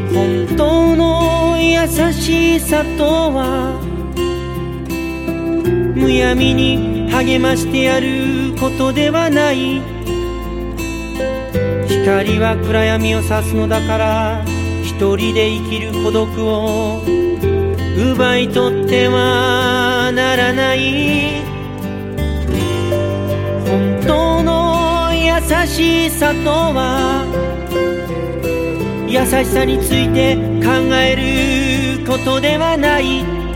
本当の優しさとはむやみに励ましてやることではない。光は暗闇を差すのだから、一人で生きる孤独を奪い取ってはならない。本当の優しさとは優しさについて考えることではない。